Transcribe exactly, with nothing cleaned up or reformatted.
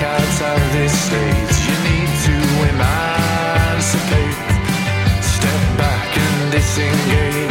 out of this state. You need to emancipate. Step back and disengage.